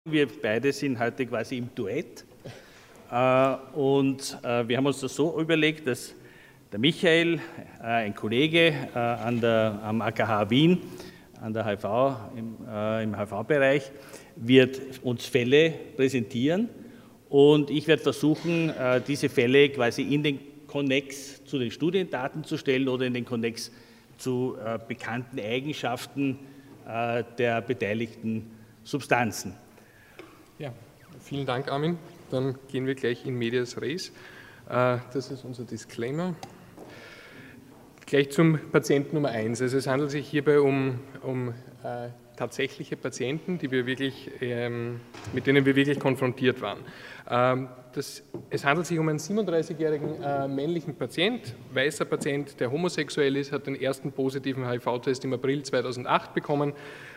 Wir beide sind heute quasi im Duett und wir haben uns das so überlegt, dass der Michael, ein Kollege am AKH Wien, an der HIV, im HIV-Bereich, wird uns Fälle präsentieren und ich werde versuchen, diese Fälle quasi in den Konnex zu den Studiendaten zu stellen oder in den Konnex zu bekannten Eigenschaften der beteiligten Substanzen. Ja, vielen Dank, Armin. Dann gehen wir gleich in medias res. Das ist unser Disclaimer. Gleich zum Patienten Nummer 1. Also es handelt sich hierbei um tatsächliche Patienten, die wir wirklich, mit denen wir wirklich konfrontiert waren. Es handelt sich um einen 37-jährigen männlichen Patient, weißer Patient, der homosexuell ist, hat den ersten positiven HIV-Test im April 2008 bekommen,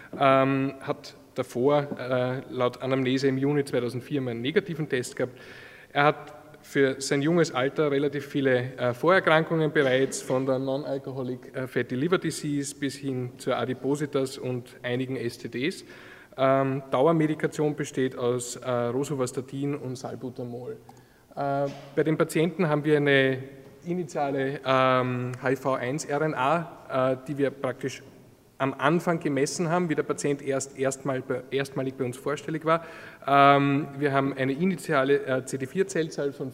hat davor laut Anamnese im Juni 2004 einen negativen Test gehabt. Er hat für sein junges Alter relativ viele Vorerkrankungen bereits, von der Non-Alcoholic Fatty Liver Disease bis hin zur Adipositas und einigen STDs. Dauermedikation besteht aus Rosuvastatin und Salbutamol. Bei den Patienten haben wir eine initiale HIV-1-RNA, die wir praktisch am Anfang gemessen haben, wie der Patient erstmalig bei uns vorstellig war. Wir haben eine initiale CD4-Zellzahl von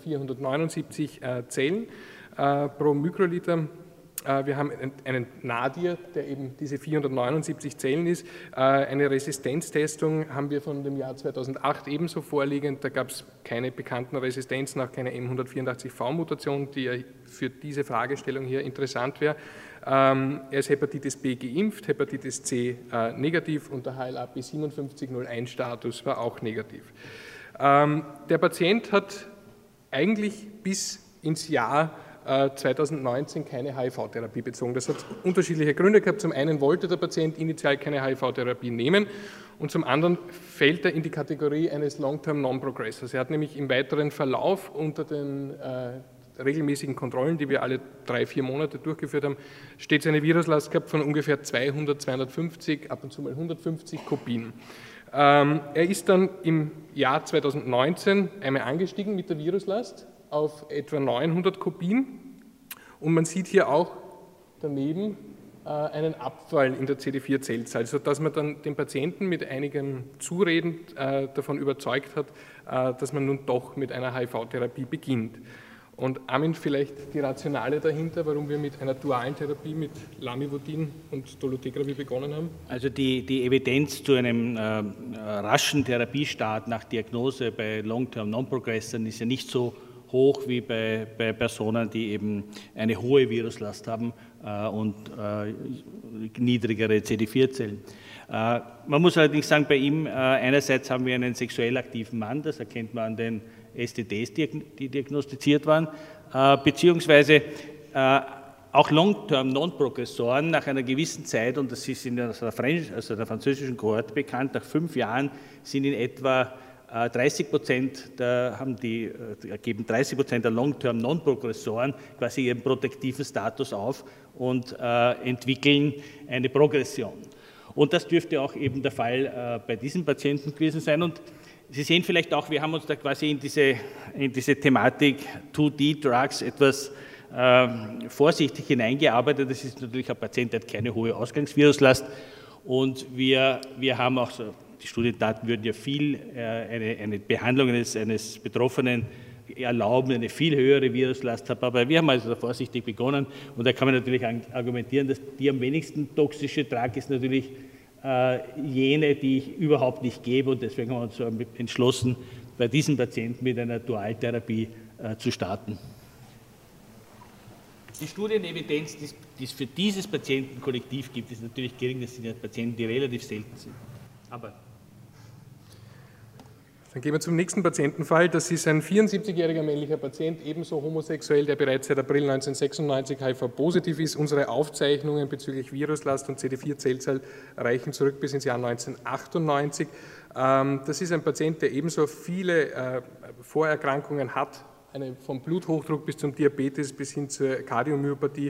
479 Zellen pro Mikroliter. Wir haben einen Nadir, der eben diese 479 Zellen ist. Eine Resistenztestung haben wir von dem Jahr 2008 ebenso vorliegend. Da gab es keine bekannten Resistenzen, auch keine M184V-Mutation, die ja für diese Fragestellung hier interessant wäre. Er ist Hepatitis B geimpft, Hepatitis C negativ und der HLA-B5701-Status war auch negativ. Der Patient hat eigentlich bis ins Jahr 2019 keine HIV-Therapie bezogen. Das hat unterschiedliche Gründe gehabt. Zum einen wollte der Patient initial keine HIV-Therapie nehmen und zum anderen fällt er in die Kategorie eines Long-Term Non-Progressors. Er hat nämlich im weiteren Verlauf unter den regelmäßigen Kontrollen, die wir alle 3-4 Monate durchgeführt haben, stets eine Viruslast gehabt von ungefähr 200, 250, ab und zu mal 150 Kopien. Er ist dann im Jahr 2019 einmal angestiegen mit der Viruslast auf etwa 900 Kopien und man sieht hier auch daneben einen Abfall in der CD4-Zellzahl, sodass man dann den Patienten mit einigem Zureden davon überzeugt hat, dass man nun doch mit einer HIV-Therapie beginnt. Und Armin, vielleicht die Rationale dahinter, warum wir mit einer dualen Therapie mit Lamivudin und Dolutegravir begonnen haben? Also die Evidenz zu einem raschen Therapiestart nach Diagnose bei Long-Term Non-Progressern ist ja nicht so hoch wie bei Personen, die eben eine hohe Viruslast haben und niedrigere CD4-Zellen. Man muss allerdings sagen, bei ihm einerseits haben wir einen sexuell aktiven Mann, das erkennt man an den STDs, die diagnostiziert waren, beziehungsweise auch Long-Term Non-Progressoren nach einer gewissen Zeit, und das ist in der französischen Kohorte bekannt, nach 5 Jahren sind in etwa 30%, geben 30% der Long-Term Non-Progressoren quasi ihren protektiven Status auf und entwickeln eine Progression. Und das dürfte auch eben der Fall bei diesen Patienten gewesen sein. Und Sie sehen vielleicht auch, wir haben uns da quasi in diese Thematik 2D-Drugs etwas vorsichtig hineingearbeitet. Das ist natürlich ein Patient, der hat keine hohe Ausgangsviruslast und wir haben auch so, die Studiendaten würden ja eine Behandlung eines Betroffenen erlauben, eine viel höhere Viruslast haben, aber wir haben also vorsichtig begonnen und da kann man natürlich argumentieren, dass die am wenigsten toxische Drug ist natürlich jene, die ich überhaupt nicht gebe und deswegen haben wir uns so entschlossen, bei diesen Patienten mit einer Dualtherapie zu starten. Die Studienevidenz, die es für dieses Patientenkollektiv gibt, ist natürlich gering, das sind ja Patienten, die relativ selten sind. Aber dann gehen wir zum nächsten Patientenfall. Das ist ein 74-jähriger männlicher Patient, ebenso homosexuell, der bereits seit April 1996 HIV-positiv ist. Unsere Aufzeichnungen bezüglich Viruslast und CD4-Zellzahl reichen zurück bis ins Jahr 1998. Das ist ein Patient, der ebenso viele Vorerkrankungen hat, vom Bluthochdruck bis zum Diabetes bis hin zur Kardiomyopathie.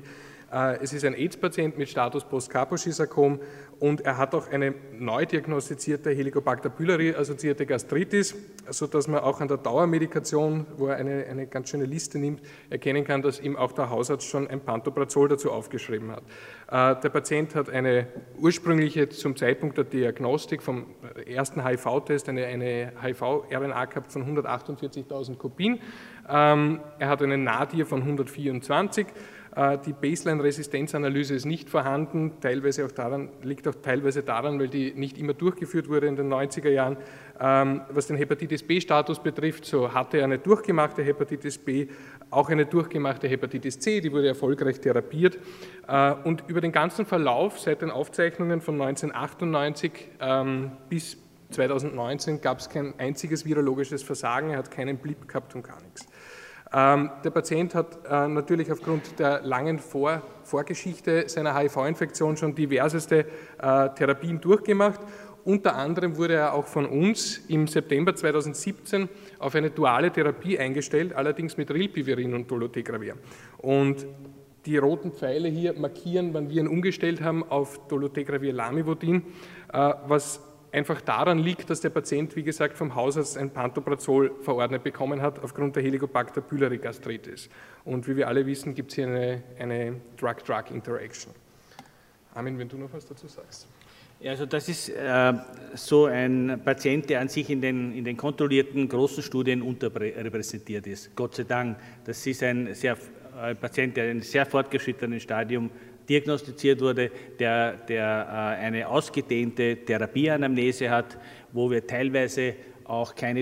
Es ist ein AIDS-Patient mit Status Post-Kaposi-Sarkom und er hat auch eine neu diagnostizierte Helicobacter pylori-assoziierte Gastritis, sodass man auch an der Dauermedikation, wo er eine ganz schöne Liste nimmt, erkennen kann, dass ihm auch der Hausarzt schon ein Pantoprazol dazu aufgeschrieben hat. Der Patient hat eine ursprüngliche, zum Zeitpunkt der Diagnostik vom ersten HIV-Test, eine HIV-RNA gehabt von 148.000 Kopien. Er hat einen Nadir von 124. Die Baseline-Resistenzanalyse ist nicht vorhanden, liegt auch teilweise daran, weil die nicht immer durchgeführt wurde in den 90er Jahren. Was den Hepatitis B-Status betrifft, so hatte er eine durchgemachte Hepatitis B, auch eine durchgemachte Hepatitis C, die wurde erfolgreich therapiert. Und über den ganzen Verlauf seit den Aufzeichnungen von 1998 bis 2019 gab es kein einziges virologisches Versagen, er hat keinen Blip gehabt und gar nichts. Der Patient hat natürlich aufgrund der langen Vorgeschichte seiner HIV-Infektion schon diverseste Therapien durchgemacht. Unter anderem wurde er auch von uns im September 2017 auf eine duale Therapie eingestellt, allerdings mit Rilpivirin und Dolutegravir. Und die roten Pfeile hier markieren, wann wir ihn umgestellt haben auf Dolutegravir-Lamivudin, was einfach daran liegt, dass der Patient, wie gesagt, vom Hausarzt ein Pantoprazol verordnet bekommen hat aufgrund der Helicobacter pylori Gastritis. Und wie wir alle wissen, gibt es hier eine Drug-Drug-Interaction. Armin, wenn du noch was dazu sagst. Ja, also das ist so ein Patient, der an sich in den kontrollierten großen Studien unterrepräsentiert ist. Gott sei Dank. Das ist ein Patient, der in einem sehr fortgeschrittenen Stadium diagnostiziert wurde, der eine ausgedehnte Therapieanamnese hat, wo wir teilweise auch keine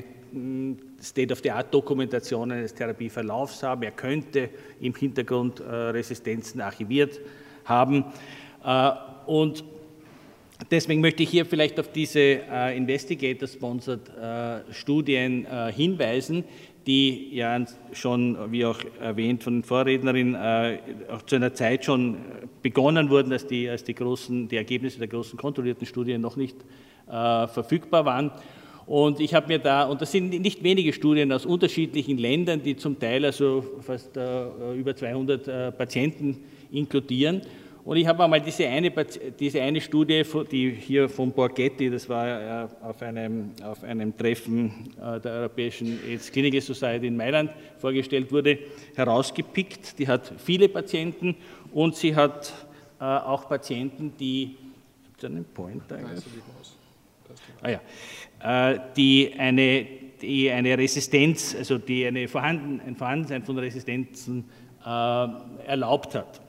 State-of-the-Art-Dokumentation eines Therapieverlaufs haben. Er könnte im Hintergrund Resistenzen archiviert haben. Und deswegen möchte ich hier vielleicht auf diese Investigator-Sponsored Studien hinweisen, die ja schon, wie auch erwähnt von den Vorrednerinnen, auch zu einer Zeit schon begonnen wurden, als die Ergebnisse der großen kontrollierten Studien noch nicht verfügbar waren. Und ich habe mir und das sind nicht wenige Studien aus unterschiedlichen Ländern, die zum Teil also fast über 200 Patienten inkludieren. Und ich habe einmal diese eine Studie, die hier von Borghetti, das war auf einem Treffen der Europäischen AIDS Clinical Society in Mailand vorgestellt wurde, herausgepickt. Die hat viele Patienten und sie hat auch Patienten, die eine Resistenz, also die ein Vorhandensein von Resistenzen erlaubt hat.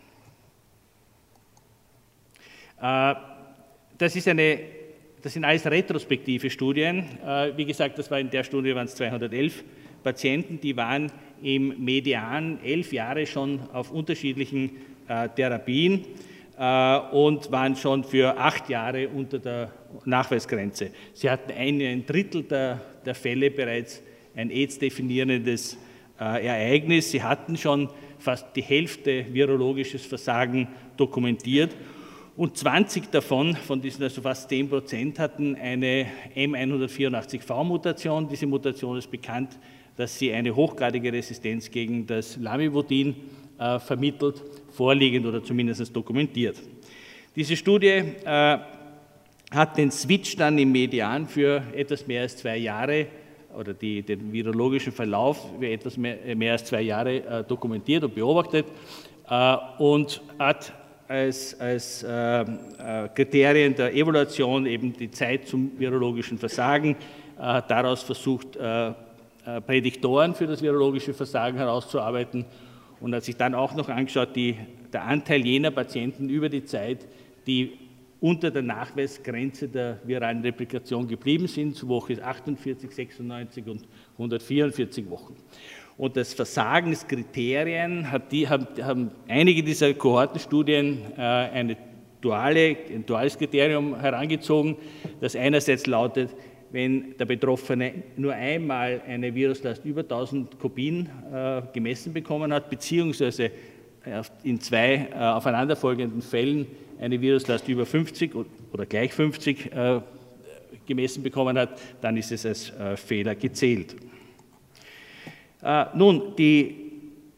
Das sind alles retrospektive Studien. Wie gesagt, das war in der Studie waren es 211 Patienten, die waren im Median 11 Jahre schon auf unterschiedlichen Therapien und waren schon für 8 Jahre unter der Nachweisgrenze. Sie hatten ein Drittel der Fälle bereits ein AIDS-definierendes Ereignis. Sie hatten schon fast die Hälfte virologisches Versagen dokumentiert. Und 20 davon, von diesen also fast 10%, hatten eine M184V-Mutation. Diese Mutation ist bekannt, dass sie eine hochgradige Resistenz gegen das Lamivudin vermittelt, vorliegend oder zumindest dokumentiert. Diese Studie hat den Switch dann im Median für etwas mehr als 2 Jahre oder den virologischen Verlauf für etwas mehr als 2 Jahre dokumentiert und beobachtet und hat als Kriterien der Evaluation eben die Zeit zum virologischen Versagen, daraus versucht, Prädiktoren für das virologische Versagen herauszuarbeiten und hat sich dann auch noch angeschaut, der Anteil jener Patienten über die Zeit, die unter der Nachweisgrenze der viralen Replikation geblieben sind, zu Woche 48, 96 und 144 Wochen. Und das Versagenskriterien haben einige dieser Kohortenstudien ein duales Kriterium herangezogen, das einerseits lautet, wenn der Betroffene nur einmal eine Viruslast über 1000 Kopien gemessen bekommen hat, beziehungsweise in 2 aufeinanderfolgenden Fällen eine Viruslast über 50 oder gleich 50 gemessen bekommen hat, dann ist es als Fehler gezählt. Nun, die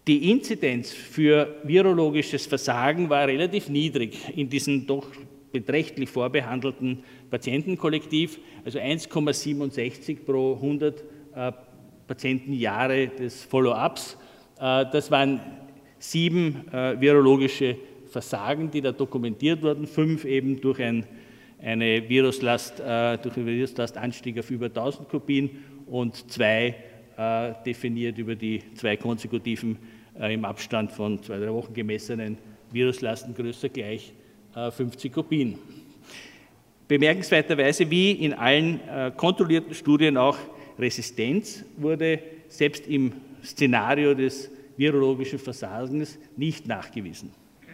Die Inzidenz für virologisches Versagen war relativ niedrig in diesem doch beträchtlich vorbehandelten Patientenkollektiv, also 1,67 pro 100 Patientenjahre des Follow-ups. Das waren 7 virologische Versagen, die da dokumentiert wurden, 5 eben durch eine Viruslastanstieg auf über 1000 Kopien und 2 definiert über die 2 konsekutiven im Abstand von 2-3 Wochen gemessenen Viruslasten größer gleich 50 Kopien. Bemerkenswerterweise, wie in allen kontrollierten Studien auch, Resistenz wurde selbst im Szenario des virologischen Versagens nicht nachgewiesen.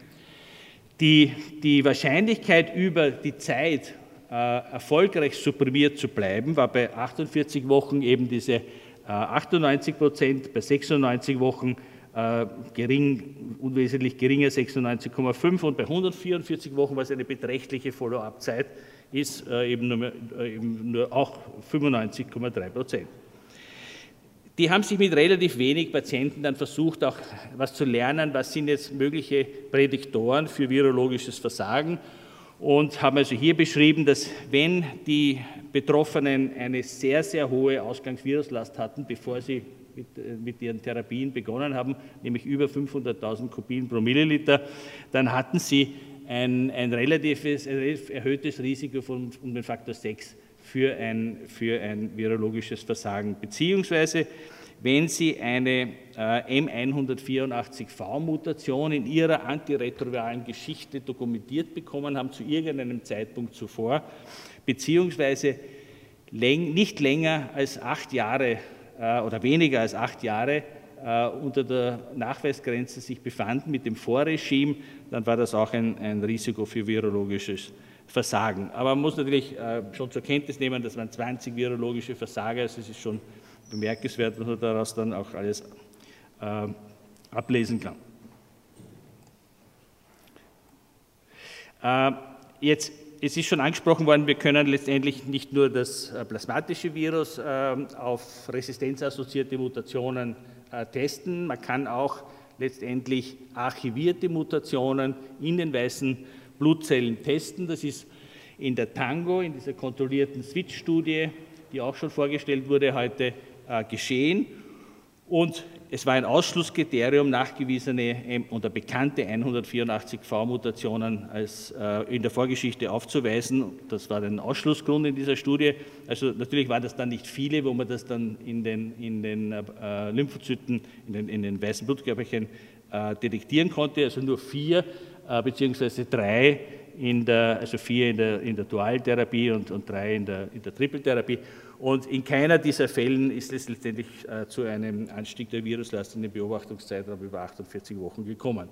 Die Wahrscheinlichkeit, über die Zeit erfolgreich supprimiert zu bleiben, war bei 48 Wochen eben diese 98%, bei 96 Wochen unwesentlich geringer 96,5% und bei 144 Wochen, was eine beträchtliche Follow-up-Zeit ist, eben nur auch 95,3%. Die haben sich mit relativ wenig Patienten dann versucht, auch was zu lernen, was sind jetzt mögliche Prädiktoren für virologisches Versagen, und haben also hier beschrieben, dass wenn die Betroffenen eine sehr, sehr hohe Ausgangsviruslast hatten, bevor sie mit ihren Therapien begonnen haben, nämlich über 500.000 Kopien pro Milliliter, dann hatten sie ein relativ erhöhtes Risiko von um den Faktor 6 für ein virologisches Versagen, beziehungsweise wenn Sie eine M184V-Mutation in Ihrer antiretroviralen Geschichte dokumentiert bekommen haben zu irgendeinem Zeitpunkt zuvor, beziehungsweise nicht länger als 8 Jahre oder weniger als 8 Jahre unter der Nachweisgrenze sich befanden mit dem Vorregime, dann war das auch ein Risiko für virologisches Versagen. Aber man muss natürlich schon zur Kenntnis nehmen, dass man 20 virologische Versager, also es ist schon bemerkenswert, was man daraus dann auch alles ablesen kann. Jetzt, es ist schon angesprochen worden, wir können letztendlich nicht nur das plasmatische Virus auf resistenzassoziierte Mutationen testen, man kann auch letztendlich archivierte Mutationen in den weißen Blutzellen testen. Das ist in der TANGO, in dieser kontrollierten Switch-Studie, die auch schon vorgestellt wurde, heute geschehen. Und es war ein Ausschlusskriterium, nachgewiesene oder bekannte 184V-Mutationen in der Vorgeschichte aufzuweisen. Das war ein Ausschlussgrund in dieser Studie. Also natürlich waren das dann nicht viele, wo man das dann in den Lymphozyten, in den weißen Blutkörperchen detektieren konnte. Also nur 4 beziehungsweise 3 also 4 in der Dualtherapie und 3 in der Trippeltherapie. Und in keiner dieser Fällen ist es letztendlich zu einem Anstieg der Viruslast in den Beobachtungszeitraum über 48 Wochen gekommen.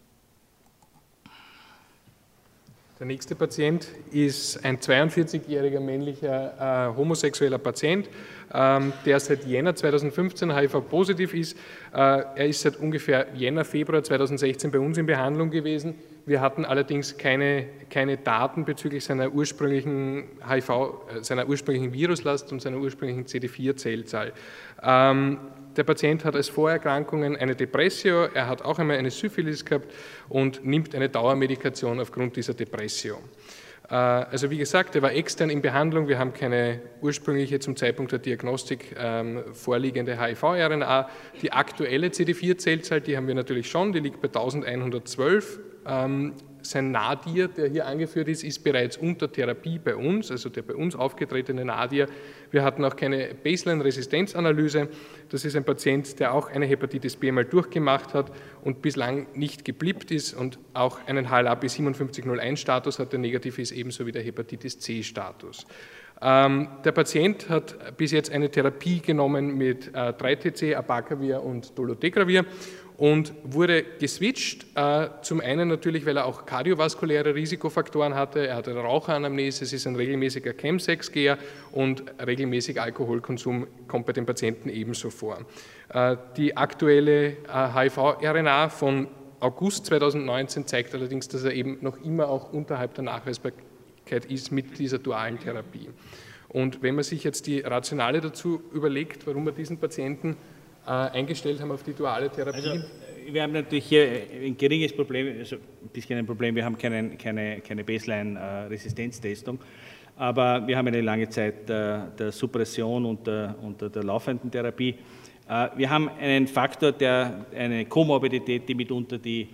Der nächste Patient ist ein 42-jähriger männlicher homosexueller Patient, der seit Jänner 2015 HIV-positiv ist. Er ist seit ungefähr Jänner, Februar 2016 bei uns in Behandlung gewesen. Wir hatten allerdings keine Daten bezüglich seiner ursprünglichen seiner ursprünglichen Viruslast und seiner ursprünglichen CD4-Zellzahl. Der Patient hat als Vorerkrankungen eine Depressio, er hat auch einmal eine Syphilis gehabt und nimmt eine Dauermedikation aufgrund dieser Depressio. Also wie gesagt, er war extern in Behandlung, wir haben keine ursprüngliche zum Zeitpunkt der Diagnostik vorliegende HIV-RNA. Die aktuelle CD4-Zellzahl, die haben wir natürlich schon, die liegt bei 1112. Sein Nadir, der hier angeführt ist, ist bereits unter Therapie bei uns, also der bei uns aufgetretene Nadir. Wir hatten auch keine Baseline-Resistenzanalyse. Das ist ein Patient, der auch eine Hepatitis B mal durchgemacht hat und bislang nicht geblippt ist und auch einen HLA-B5701-Status hat, der negativ ist, ebenso wie der Hepatitis C-Status. Der Patient hat bis jetzt eine Therapie genommen mit 3-TC, Abacavir und Dolutegravir und wurde geswitcht, zum einen natürlich, weil er auch kardiovaskuläre Risikofaktoren hatte, er hatte eine Raucheranamnese, es ist ein regelmäßiger Chemsex-Geher und regelmäßig Alkoholkonsum kommt bei den Patienten ebenso vor. Die aktuelle HIV-RNA von August 2019 zeigt allerdings, dass er eben noch immer auch unterhalb der Nachweisbarkeit ist mit dieser dualen Therapie. Und wenn man sich jetzt die Rationale dazu überlegt, warum man diesen Patienten eingestellt haben auf die duale Therapie? Also, wir haben natürlich hier ein geringes Problem, also ein bisschen ein Problem, wir haben keine Baseline-Resistenztestung, aber wir haben eine lange Zeit der Suppression und der laufenden Therapie. Wir haben einen Faktor, eine Komorbidität, die mitunter die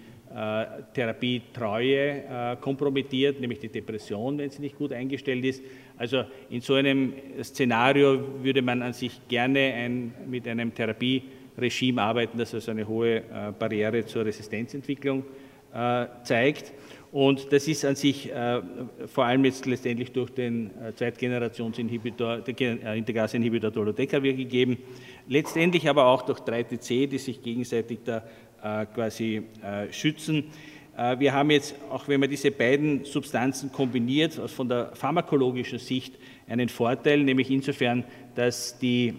Therapietreue kompromittiert, nämlich die Depression, wenn sie nicht gut eingestellt ist. Also in so einem Szenario würde man an sich gerne mit einem Therapieregime arbeiten, das also eine hohe Barriere zur Resistenzentwicklung zeigt. Und das ist an sich vor allem jetzt letztendlich durch den Zweitgenerationsinhibitor, Integrase-Inhibitor Dolutegravir gegeben, letztendlich aber auch durch 3TC, die sich gegenseitig da quasi schützen. Wir haben jetzt, auch wenn man diese beiden Substanzen kombiniert, von der pharmakologischen Sicht einen Vorteil, nämlich insofern, dass die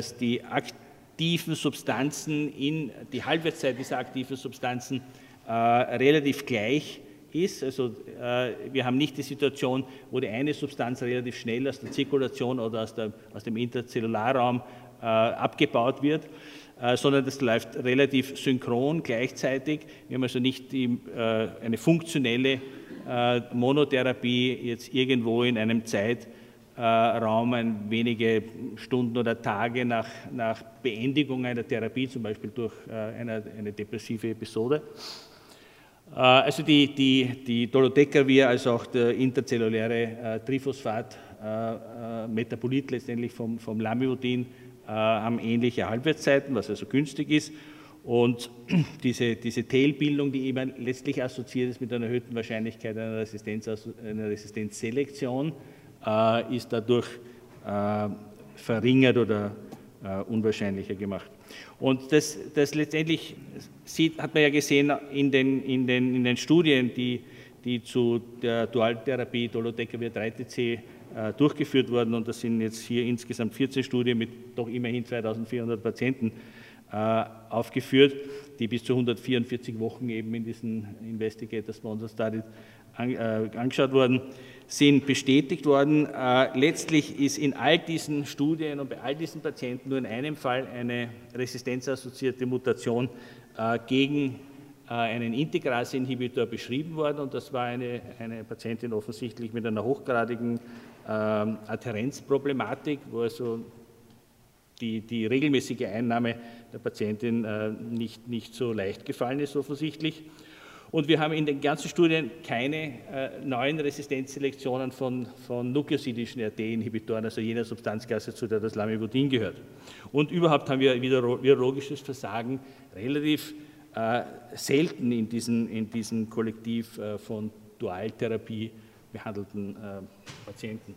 aktiven Substanzen, die Halbwertszeit dieser aktiven Substanzen relativ gleich ist. Also wir haben nicht die Situation, wo die eine Substanz relativ schnell aus der Zirkulation oder aus dem Interzellularraum abgebaut wird, sondern das läuft relativ synchron gleichzeitig. Wir haben also nicht eine funktionelle Monotherapie jetzt irgendwo in einem Zeitraum wenige Stunden oder Tage nach Beendigung einer Therapie, zum Beispiel durch eine depressive Episode. Also die Dolutegravir als auch der interzelluläre Triphosphat-Metabolit letztendlich vom Lamivudin haben ähnliche Halbwertszeiten, was also günstig ist. Und diese Tailbildung, die eben letztlich assoziiert ist mit einer erhöhten Wahrscheinlichkeit einer Resistenzselektion, ist dadurch verringert oder unwahrscheinlicher gemacht. Und das letztendlich hat man ja gesehen in den Studien, die zu der Dualtherapie Dolutegravir 3TC durchgeführt wurden, und das sind jetzt hier insgesamt 14 Studien mit doch immerhin 2400 Patienten aufgeführt, die bis zu 144 Wochen eben in diesen Investigator-Sponsored Studies angeschaut worden sind, bestätigt worden. Letztlich ist in all diesen Studien und bei all diesen Patienten nur in einem Fall eine resistenzassoziierte Mutation gegen einen Integrase-Inhibitor beschrieben worden, und das war eine Patientin offensichtlich mit einer hochgradigen Adhärenzproblematik, wo also die regelmäßige Einnahme der Patientin nicht so leicht gefallen ist offensichtlich. Und wir haben in den ganzen Studien keine neuen Resistenzselektionen von nukleosidischen RT-Inhibitoren, also jener Substanzklasse, zu der das Lamivudin gehört. Und überhaupt haben wir virologisches Versagen relativ selten in diesen Kollektiv von Dualtherapie behandelten Patienten.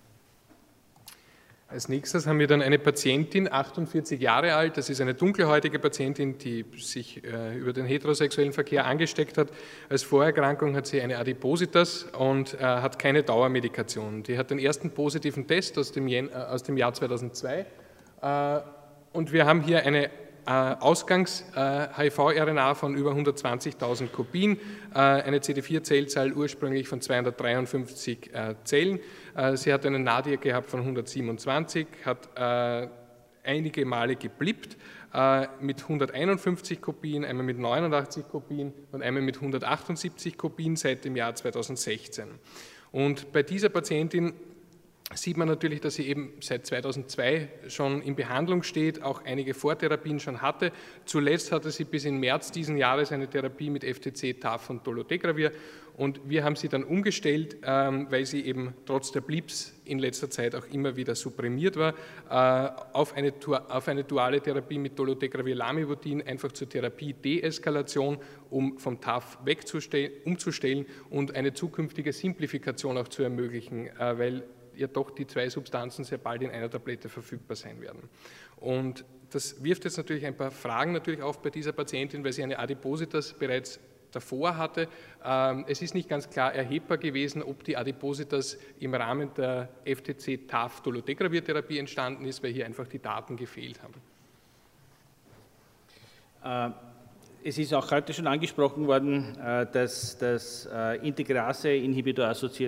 Als nächstes haben wir dann eine Patientin, 48 Jahre alt, das ist eine dunkelhäutige Patientin, die sich über den heterosexuellen Verkehr angesteckt hat. Als Vorerkrankung hat sie eine Adipositas und hat keine Dauermedikation. Die hat den ersten positiven Test aus dem Jahr 2002 und wir haben hier eine Ausgangs-HIV-RNA von über 120.000 Kopien, eine CD4-Zellzahl ursprünglich von 253 Zellen. Sie hat einen Nadir gehabt von 127, hat einige Male geblippt mit 151 Kopien, einmal mit 89 Kopien und einmal mit 178 Kopien seit dem Jahr 2016. Und bei dieser Patientin sieht man natürlich, dass sie eben seit 2002 schon in Behandlung steht, auch einige Vortherapien schon hatte. Zuletzt hatte sie bis in März diesen Jahres eine Therapie mit FTC, TAF und Dolutegravir, und wir haben sie dann umgestellt, weil sie eben trotz der Blips in letzter Zeit auch immer wieder supprimiert war, auf eine duale Therapie mit Dolutegravir Lamivudin, einfach zur Therapie-Deeskalation, um vom TAF umzustellen und eine zukünftige Simplifikation auch zu ermöglichen, weil ja doch die zwei Substanzen sehr bald in einer Tablette verfügbar sein werden. Und das wirft jetzt natürlich ein paar Fragen natürlich auf bei dieser Patientin, weil sie eine Adipositas bereits davor hatte. Es ist nicht ganz klar erhebbar gewesen, ob die Adipositas im Rahmen der FTC-TAF-Dolutegravir-Therapie entstanden ist, weil hier einfach die Daten gefehlt haben. es ist auch heute schon angesprochen worden, dass das Integrase-Inhibitor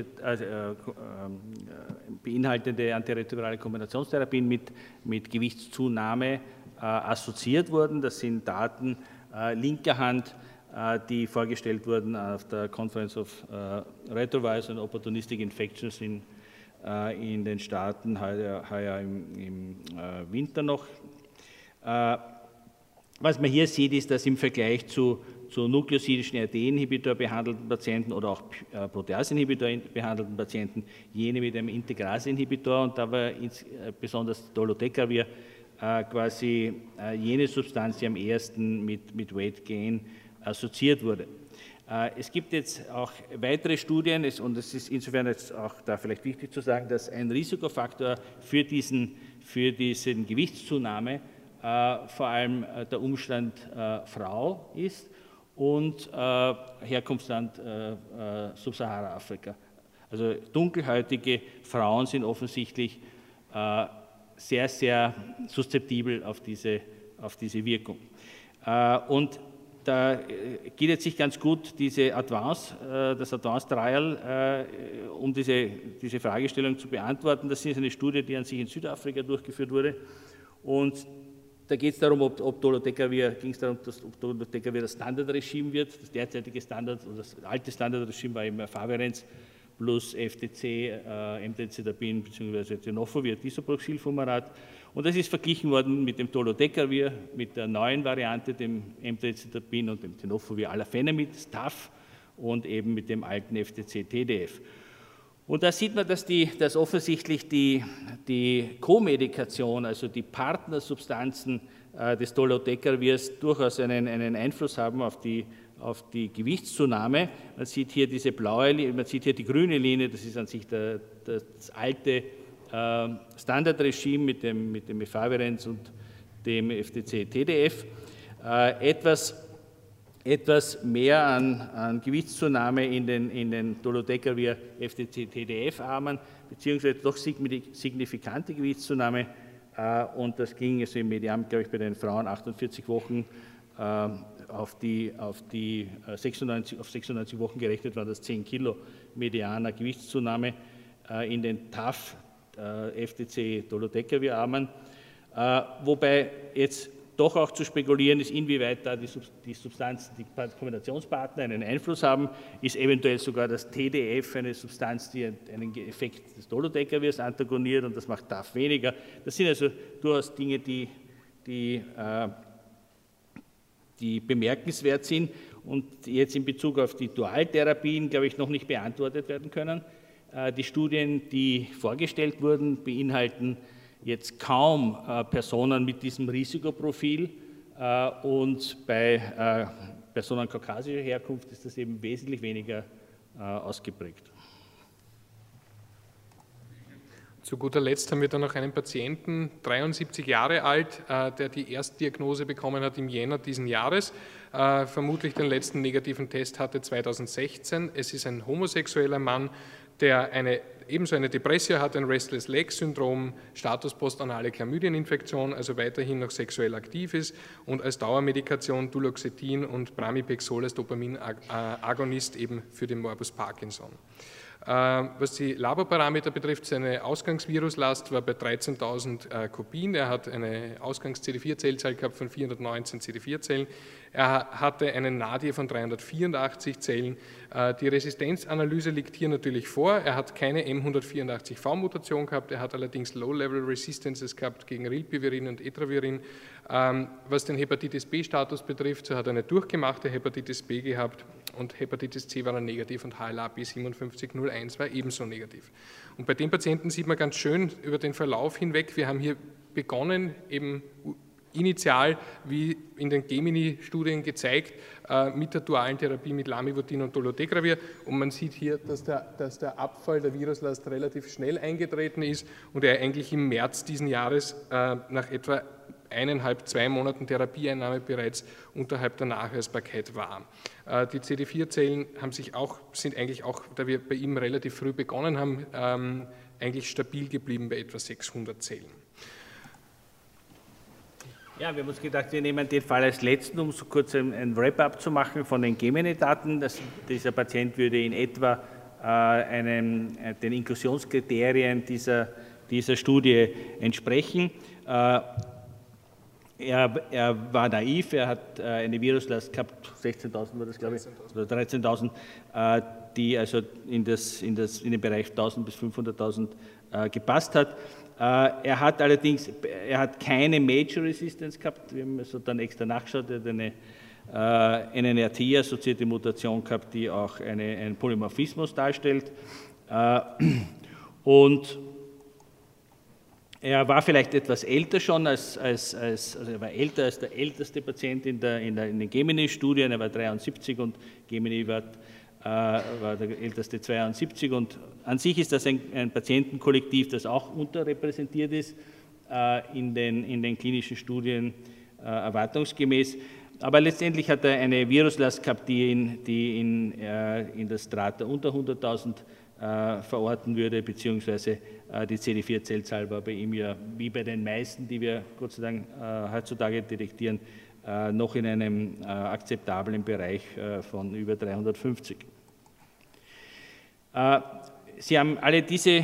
beinhaltende antiretrovirale Kombinationstherapien mit Gewichtszunahme assoziiert wurden. Das sind Daten linker Hand, die vorgestellt wurden auf der Conference of Retrovirus and Opportunistic Infections in den Staaten heuer im Winter noch. Was man hier sieht, ist, dass im Vergleich zu nukleosidischen RD-Inhibitor behandelten Patienten oder auch Protease-Inhibitor behandelten Patienten jene mit einem Integrase-Inhibitor, und da war besonders Dolutegravir quasi jene Substanz, die am ehesten mit Weight Gain assoziiert wurde. Es gibt jetzt auch weitere Studien, und es ist insofern jetzt auch da vielleicht wichtig zu sagen, dass ein Risikofaktor für diesen Gewichtszunahme vor allem der Umstand Frau ist und Herkunftsland Subsahara-Afrika. Also dunkelhäutige Frauen sind offensichtlich sehr, sehr suszeptibel auf diese Wirkung. Und da geht es sich ganz gut, das Advanced Trial, um diese Fragestellung zu beantworten. Das ist eine Studie, die an sich in Südafrika durchgeführt wurde. Und da geht es darum, ob Dolutegravir das Standardregime wird. Das derzeitige Standard, oder das alte Standardregime war eben Favirenz plus FTC, Emtricitabin bzw. Tenofovir, Disoproxilfumarat. Und das ist verglichen worden mit dem Dolutegravir, mit der neuen Variante, dem Emtricitabin und dem Tenofovir Alafenamid, TAF, und eben mit dem alten FTC-TDF. Und da sieht man, dass offensichtlich die Co-Medikation, also die Partnersubstanzen des Dolutegravirs, durchaus einen Einfluss haben auf die Gewichtszunahme. Man sieht hier diese blaue Linie, man sieht hier die grüne Linie, das ist an sich das alte Standardregime mit dem Efavirenz und dem FTC-TDF. Etwas mehr an Gewichtszunahme in den Dolutegravir FTC-TDF-Armen, beziehungsweise doch signifikante Gewichtszunahme, und das ging also im Median, glaube ich, bei den Frauen 48 Wochen auf 96 Wochen gerechnet, war das 10 Kilo medianer Gewichtszunahme in den TAF FTC-Dolutegravir-Armen, wobei jetzt doch auch zu spekulieren ist, inwieweit da die Substanzen, die Kombinationspartner einen Einfluss haben, ist eventuell sogar das TDF eine Substanz, die einen Effekt des Dolutegravirs antagoniert, und das macht TAF weniger. Das sind also durchaus Dinge, die bemerkenswert sind und jetzt in Bezug auf die Dualtherapien, glaube ich, noch nicht beantwortet werden können. Die Studien, die vorgestellt wurden, beinhalten jetzt kaum Personen mit diesem Risikoprofil, und bei Personen kaukasischer Herkunft ist das eben wesentlich weniger ausgeprägt. Zu guter Letzt haben wir dann noch einen Patienten, 73 Jahre alt, der die Erstdiagnose bekommen hat im Jänner diesen Jahres, vermutlich den letzten negativen Test hatte 2016. Es ist ein homosexueller Mann, der ebenso eine Depression hat, ein Restless-Leg-Syndrom, Status postanale Chlamydieninfektion, also weiterhin noch sexuell aktiv ist, und als Dauermedikation Duloxetin und Pramipexol als Dopaminagonist eben für den Morbus Parkinson. Was die Laborparameter betrifft, seine Ausgangsviruslast war bei 13.000 Kopien. Er hat eine Ausgangs-CD4-Zellzahl gehabt von 419 CD4-Zellen. Er hatte einen Nadir von 384 Zellen. Die Resistenzanalyse liegt hier natürlich vor. Er hat keine M184V-Mutation gehabt. Er hat allerdings Low-Level Resistances gehabt gegen Rilpivirin und Etravirin. Was den Hepatitis-B-Status betrifft, so hat er eine durchgemachte Hepatitis B gehabt, und Hepatitis C war dann negativ und HLA-B 5701 war ebenso negativ. Und bei den Patienten sieht man ganz schön über den Verlauf hinweg, wir haben hier begonnen, eben initial, wie in den Gemini-Studien gezeigt, mit der dualen Therapie mit Lamivudin und Dolutegravir, und man sieht hier, dass der Abfall der Viruslast relativ schnell eingetreten ist und er eigentlich im März diesen Jahres nach etwa 1,5–2 Monaten Therapieeinnahme bereits unterhalb der Nachweisbarkeit war. Die CD4-Zellen sind eigentlich auch, da wir bei ihm relativ früh begonnen haben, eigentlich stabil geblieben bei etwa 600 Zellen. Ja, wir haben uns gedacht, wir nehmen den Fall als letzten, um so kurz ein Wrap-up zu machen von den Gemini-Daten. Dieser Patient würde in etwa den Inklusionskriterien dieser Studie entsprechen. Er war naiv, er hat eine Viruslast gehabt, 16.000 war das, glaube ich, oder 13.000, die also in den Bereich 1.000 bis 500.000 gepasst hat. Er hat allerdings keine Major Resistance gehabt, wir haben also dann extra nachgeschaut, er hat eine NNRT-assoziierte Mutation gehabt, die auch einen Polymorphismus darstellt. Und er war vielleicht etwas älter schon, also er war älter als der älteste Patient in den Gemini-Studien, er war 73 und Gemini war der älteste 72 und an sich ist das ein Patientenkollektiv, das auch unterrepräsentiert ist in den klinischen Studien erwartungsgemäß. Aber letztendlich hat er eine Viruslast gehabt, die in das Strata unter 100.000 verorten würde, beziehungsweise die CD4-Zellzahl war bei ihm ja, wie bei den meisten, die wir Gott sei Dank heutzutage detektieren, noch in einem akzeptablen Bereich von über 350. Sie haben alle diese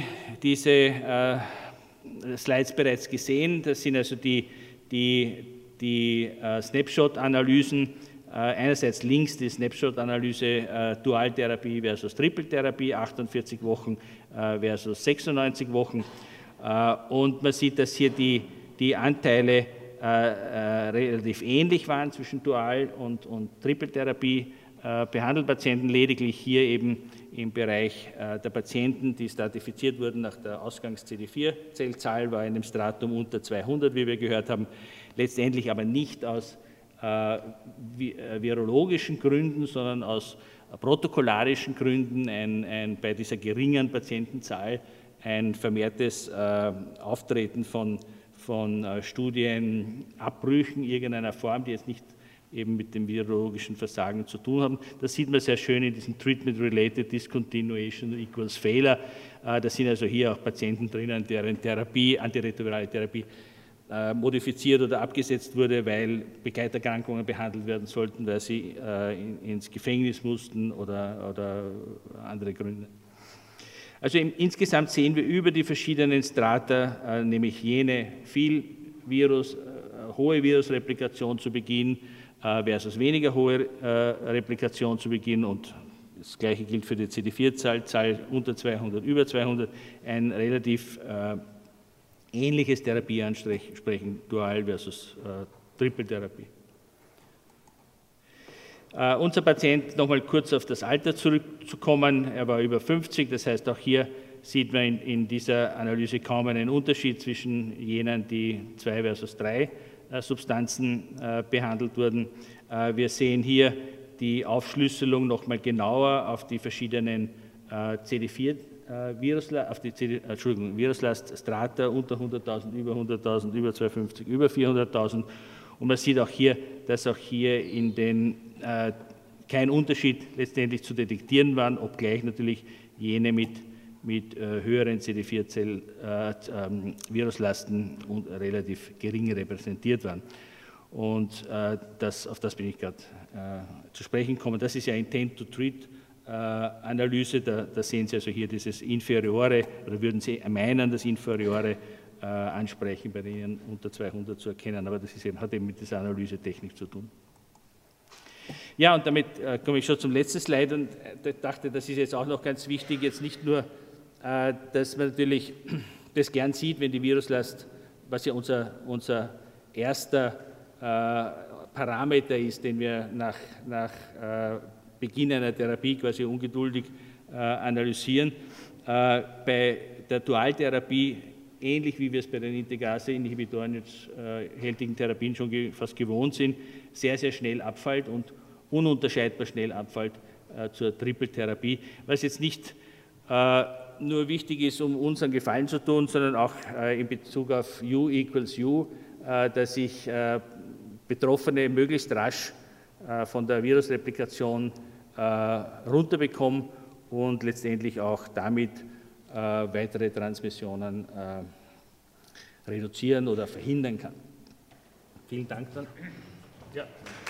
Slides bereits gesehen. Das sind also die Snapshot-Analysen. Einerseits links die Snapshot-Analyse Dualtherapie versus Triple-Therapie, 48 Wochen versus 96 Wochen. Und man sieht, dass hier die Anteile relativ ähnlich waren zwischen Dual- und Triple-Therapie behandelten Patienten, lediglich hier eben im Bereich der Patienten, die stratifiziert wurden nach der Ausgangs-CD4-Zellzahl, war in einem Stratum unter 200, wie wir gehört haben, letztendlich aber nicht aus virologischen Gründen, sondern aus protokollarischen Gründen bei dieser geringen Patientenzahl ein vermehrtes Auftreten von Studienabbrüchen irgendeiner Form, die jetzt nicht eben mit dem virologischen Versagen zu tun haben. Das sieht man sehr schön in diesem Treatment-Related Discontinuation equals Failure. Da sind also hier auch Patienten drinnen, deren antiretrovirale Therapie modifiziert oder abgesetzt wurde, weil Begleiterkrankungen behandelt werden sollten, weil sie ins Gefängnis mussten oder andere Gründe. Also insgesamt sehen wir über die verschiedenen Strata, nämlich jene hohe Virusreplikation zu Beginn versus weniger hohe Replikation zu Beginn, und das Gleiche gilt für die CD4-Zahl unter 200, über 200, ein relativ ähnliches Therapieansprechen, Dual- versus Triple-Therapie. Unser Patient, nochmal kurz auf das Alter zurückzukommen, er war über 50, das heißt auch hier sieht man in dieser Analyse kaum einen Unterschied zwischen jenen, die 2 versus 3 Substanzen behandelt wurden. Wir sehen hier die Aufschlüsselung nochmal genauer auf die verschiedenen CD4 Viruslast-Strata unter 100.000, über 100.000, über 250, über 400.000. Und man sieht auch hier, dass auch hier kein Unterschied letztendlich zu detektieren waren, obgleich natürlich jene mit höheren CD4-Viruslasten relativ gering repräsentiert waren. Und auf das bin ich gerade zu sprechen gekommen. Das ist ja Intent-to-Treat-Analyse. Da sehen Sie also hier dieses Inferiore, oder würden Sie meinen, das Inferiore ansprechen, bei denen unter 200 zu erkennen. Aber das hat eben mit dieser Analysetechnik zu tun. Ja, und damit komme ich schon zum letzten Slide und dachte, das ist jetzt auch noch ganz wichtig, jetzt nicht nur, dass man natürlich das gern sieht, wenn die Viruslast, was ja unser erster Parameter ist, den wir nach Beginn einer Therapie quasi ungeduldig analysieren. Bei der Dualtherapie, ähnlich wie wir es bei den Integrase-Inhibitoren hältigen Therapien schon fast gewohnt sind, sehr, sehr schnell abfällt und ununterscheidbar schnell abfällt zur Triple-Therapie, was jetzt nicht nur wichtig ist, um uns einen Gefallen zu tun, sondern auch in Bezug auf U equals U, dass ich Betroffene möglichst rasch von der Virusreplikation runterbekomme und letztendlich auch damit weitere Transmissionen reduzieren oder verhindern kann. Vielen Dank dann. Ja.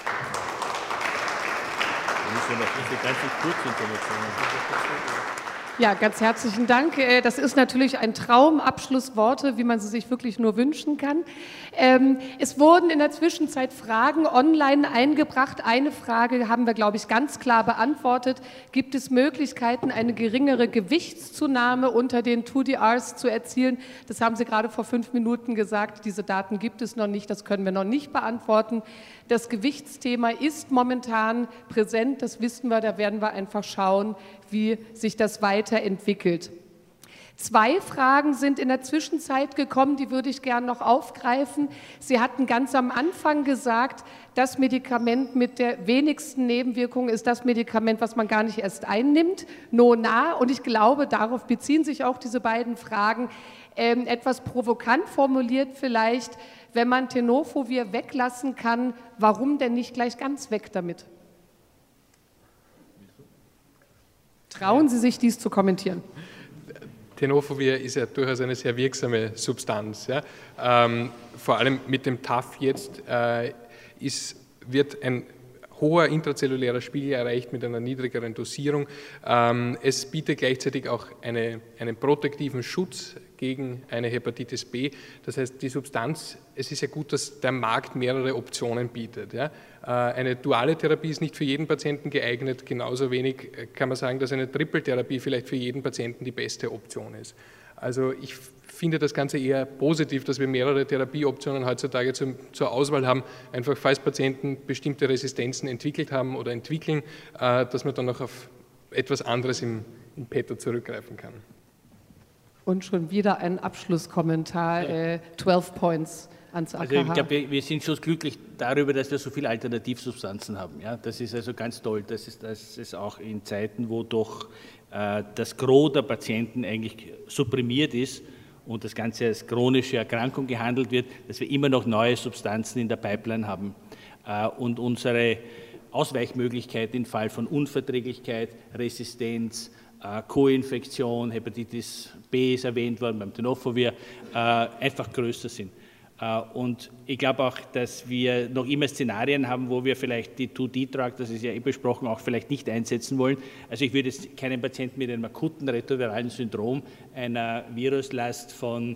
Dann müssen wir noch diese ganzen Kurzinformationen. Ja, ganz herzlichen Dank. Das ist natürlich ein Traumabschlussworte, wie man sie sich wirklich nur wünschen kann. Es wurden in der Zwischenzeit Fragen online eingebracht. Eine Frage haben wir, glaube ich, ganz klar beantwortet. Gibt es Möglichkeiten, eine geringere Gewichtszunahme unter den 2DRs zu erzielen? Das haben Sie gerade vor 5 Minuten gesagt. Diese Daten gibt es noch nicht. Das können wir noch nicht beantworten. Das Gewichtsthema ist momentan präsent. Das wissen wir. Da werden wir einfach schauen, wie sich das weiterentwickelt. 2 Fragen sind in der Zwischenzeit gekommen, die würde ich gerne noch aufgreifen. Sie hatten ganz am Anfang gesagt, das Medikament mit der wenigsten Nebenwirkungen ist das Medikament, was man gar nicht erst einnimmt, Nona. Und ich glaube, darauf beziehen sich auch diese beiden Fragen. Etwas provokant formuliert vielleicht, wenn man Tenofovir weglassen kann, warum denn nicht gleich ganz weg damit? Trauen Sie sich, dies zu kommentieren? Tenofovir ist ja durchaus eine sehr wirksame Substanz. Ja. Vor allem mit dem TAF jetzt wird ein hoher intrazellulärer Spiegel erreicht mit einer niedrigeren Dosierung. Es bietet gleichzeitig auch einen protektiven Schutz gegen eine Hepatitis B. Das heißt, die Substanz, es ist ja gut, dass der Markt mehrere Optionen bietet. Ja. Eine duale Therapie ist nicht für jeden Patienten geeignet. Genauso wenig kann man sagen, dass eine Triple-Therapie vielleicht für jeden Patienten die beste Option ist. Also ich finde das Ganze eher positiv, dass wir mehrere Therapieoptionen heutzutage zur Auswahl haben, einfach falls Patienten bestimmte Resistenzen entwickelt haben oder entwickeln, dass man dann noch auf etwas anderes im Petto zurückgreifen kann. Und schon wieder ein Abschlusskommentar, 12 Points ans AKH. Also ich glaube, wir sind schon glücklich darüber, dass wir so viele Alternativsubstanzen haben. Ja, das ist also ganz toll. Das ist auch in Zeiten, wo doch das Gros der Patienten eigentlich supprimiert ist und das Ganze als chronische Erkrankung gehandelt wird, dass wir immer noch neue Substanzen in der Pipeline haben. Und unsere Ausweichmöglichkeit im Fall von Unverträglichkeit, Resistenz, Co-Infektion, Hepatitis B ist erwähnt worden beim Tenofovir, einfach größer sind. Und ich glaube auch, dass wir noch immer Szenarien haben, wo wir vielleicht die 2D-Drug, das ist ja besprochen, auch vielleicht nicht einsetzen wollen. Also ich würde jetzt keinen Patienten mit einem akuten retroviralen Syndrom, einer Viruslast von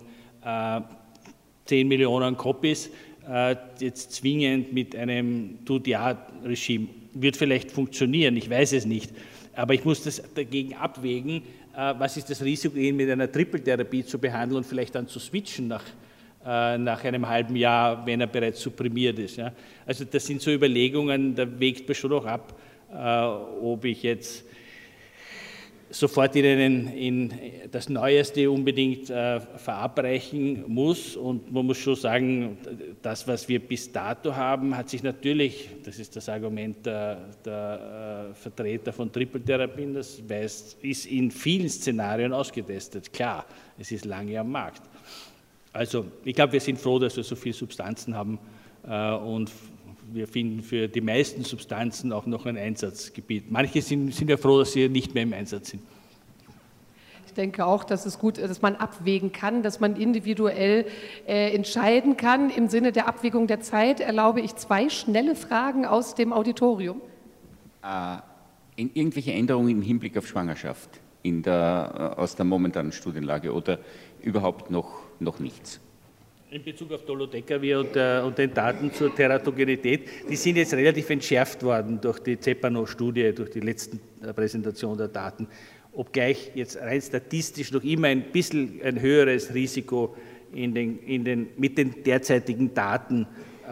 10 Millionen Copies, jetzt zwingend mit einem 2DR-Regime, wird vielleicht funktionieren, ich weiß es nicht. Aber ich muss das dagegen abwägen, was ist das Risiko, ihn mit einer Triple-Therapie zu behandeln und vielleicht dann zu switchen nach einem halben Jahr, wenn er bereits supprimiert ist. Ja. Also das sind so Überlegungen, da wägt man schon noch ab, ob ich jetzt sofort in das Neueste unbedingt verabreichen muss. Und man muss schon sagen, das, was wir bis dato haben, hat sich natürlich, das ist das Argument der Vertreter von Triple-Therapien, das ist in vielen Szenarien ausgetestet. Klar, es ist lange am Markt. Also ich glaube, wir sind froh, dass wir so viele Substanzen haben und wir finden für die meisten Substanzen auch noch ein Einsatzgebiet. Manche sind ja froh, dass sie nicht mehr im Einsatz sind. Ich denke auch, dass es gut ist, dass man abwägen kann, dass man individuell entscheiden kann. Im Sinne der Abwägung der Zeit erlaube ich 2 schnelle Fragen aus dem Auditorium. Irgendwelche Änderungen im Hinblick auf Schwangerschaft aus der momentanen Studienlage oder überhaupt noch nichts? In Bezug auf Dolutegravir und den Daten zur Teratogenität, die sind jetzt relativ entschärft worden durch die Zeppano-Studie, durch die letzten Präsentation der Daten, obgleich jetzt rein statistisch noch immer ein bisschen ein höheres Risiko mit den derzeitigen Daten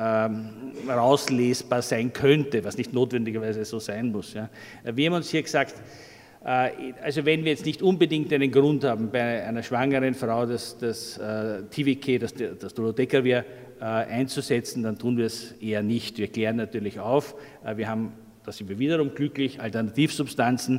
rauslesbar sein könnte, was nicht notwendigerweise so sein muss. Ja. Wir haben uns hier gesagt, also wenn wir jetzt nicht unbedingt einen Grund haben, bei einer schwangeren Frau das TVK, das Dolutegravir einzusetzen, dann tun wir es eher nicht. Wir klären natürlich auf. Da sind wir wiederum glücklich, Alternativsubstanzen,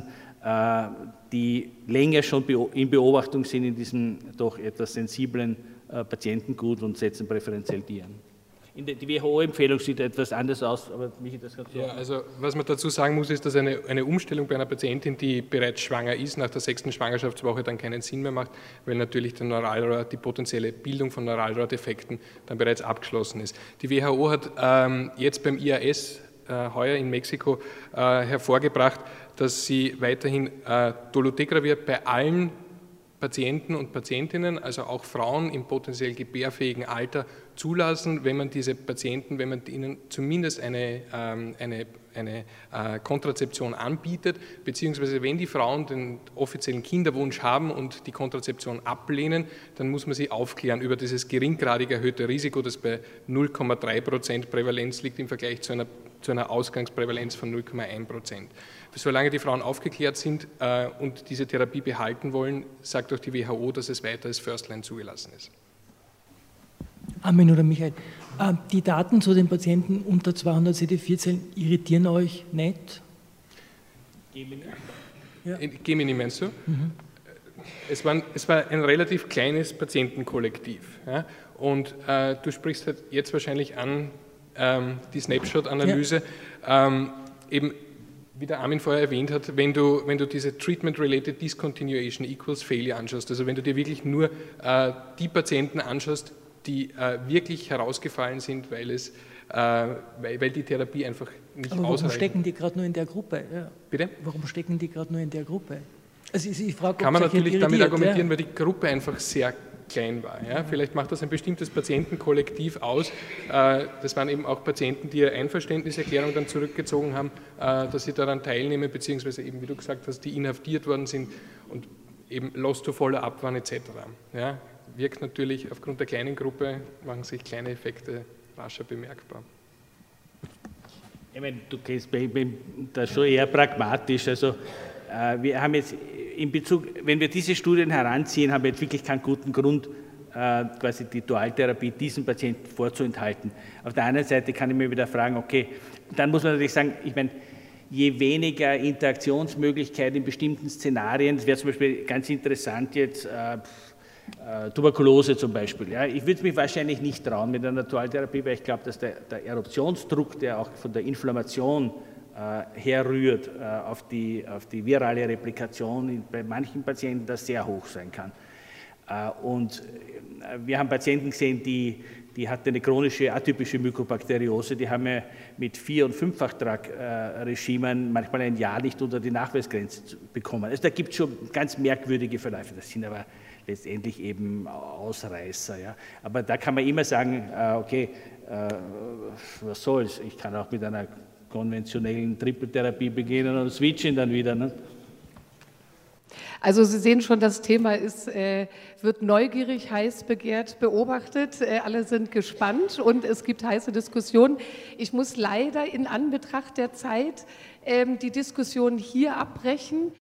die länger schon in Beobachtung sind in diesem doch etwas sensiblen Patientengut und setzen präferenziell die an. Die WHO-Empfehlung sieht etwas anders aus, aber Michi, das kannst du Ja, also was man dazu sagen muss, ist, dass eine Umstellung bei einer Patientin, die bereits schwanger ist, nach der 6. Schwangerschaftswoche dann keinen Sinn mehr macht, weil natürlich die potenzielle Bildung von Neuralrohrdefekten dann bereits abgeschlossen ist. Die WHO hat jetzt beim IAS heuer in Mexiko hervorgebracht, dass sie weiterhin Dolutegravir bei allen Patienten und Patientinnen, also auch Frauen im potenziell gebärfähigen Alter, zulassen, wenn man diese Patienten, wenn man ihnen zumindest eine Kontrazeption anbietet, beziehungsweise wenn die Frauen den offiziellen Kinderwunsch haben und die Kontrazeption ablehnen, dann muss man sie aufklären über dieses geringgradig erhöhte Risiko, das bei 0,3% Prävalenz liegt im Vergleich zu einer Ausgangsprävalenz von 0,1%. Solange die Frauen aufgeklärt sind und diese Therapie behalten wollen, sagt auch die WHO, dass es weiter als First-Line zugelassen ist. Armin oder Michael, die Daten zu den Patienten unter 200 CD4-Zellen irritieren euch nicht? Gemini meinst du? Mhm. Es war ein relativ kleines Patientenkollektiv. Ja? Und du sprichst halt jetzt wahrscheinlich an die Snapshot-Analyse. Ja. Eben, wie der Armin vorher erwähnt hat, wenn du diese Treatment-Related Discontinuation equals Failure anschaust, also wenn du dir wirklich nur die Patienten anschaust, die wirklich herausgefallen sind, weil die Therapie einfach nicht ausreicht. Aber warum stecken die gerade nur in der Gruppe? Ja. Bitte? Warum stecken die gerade nur in der Gruppe? Also ich frage, kann man natürlich damit argumentieren, weil die Gruppe einfach sehr klein war. Ja? Vielleicht macht das ein bestimmtes Patientenkollektiv aus. Das waren eben auch Patienten, die ihre Einverständniserklärung dann zurückgezogen haben, dass sie daran teilnehmen, beziehungsweise eben, wie du gesagt hast, die inhaftiert worden sind und eben lost to follow-up waren etc. Ja? Wirkt natürlich aufgrund der kleinen Gruppe, machen sich kleine Effekte rascher bemerkbar. Ich meine, du kennst, ich bin da schon eher pragmatisch. Also wir haben jetzt in Bezug, wenn wir diese Studien heranziehen, haben wir jetzt wirklich keinen guten Grund, quasi die Dualtherapie diesen Patienten vorzuenthalten. Auf der anderen Seite kann ich mir wieder fragen, okay, dann muss man natürlich sagen, ich meine, je weniger Interaktionsmöglichkeiten in bestimmten Szenarien, das wäre zum Beispiel ganz interessant jetzt, Tuberkulose zum Beispiel. Ja. Ich würde es mich wahrscheinlich nicht trauen mit einer Dualtherapie, weil ich glaube, dass der Eruptionsdruck, der auch von der Inflammation herrührt, auf die virale Replikation bei manchen Patienten, das sehr hoch sein kann. Und wir haben Patienten gesehen, die hatten eine chronische atypische Mykobakteriose, die haben ja mit 4- und 5-fach-Drug-Regimen manchmal ein Jahr nicht unter die Nachweisgrenze bekommen. Also da gibt es schon ganz merkwürdige Verläufe, das sind aber letztendlich eben Ausreißer. Ja. Aber da kann man immer sagen, okay, was soll's, ich kann auch mit einer konventionellen Trippeltherapie beginnen und switchen dann wieder. Ne? Also Sie sehen schon, das Thema wird neugierig, heiß begehrt beobachtet. Alle sind gespannt und es gibt heiße Diskussionen. Ich muss leider in Anbetracht der Zeit die Diskussion hier abbrechen.